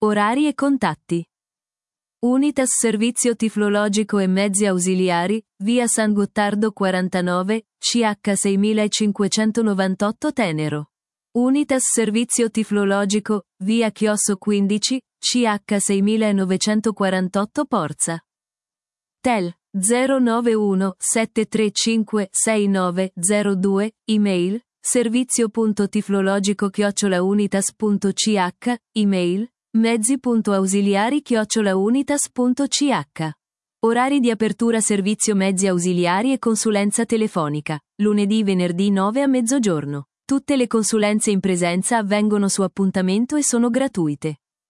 Orari e contatti. Unitas Servizio Tiflologico e Mezzi Ausiliari, via San Gottardo 49, CH 6598 Tenero. Unitas Servizio Tiflologico, via Chiosso 15, CH 6948 Porza. Tel. 091 735 6902, email, servizio.tiflologico@unitas.ch, email, mezzi.ausiliari@unitas.ch. Orari di apertura servizio mezzi ausiliari e consulenza telefonica, lunedì venerdì 9 a mezzogiorno. Tutte le consulenze in presenza avvengono su appuntamento e sono gratuite.